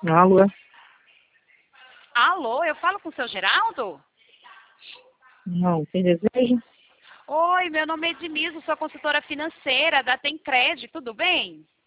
Alô? Alô, eu falo com o seu Geraldo? Não, quem deseja? Oi, meu nome é Denise, sou consultora financeira da Tem Crédito, tudo bem?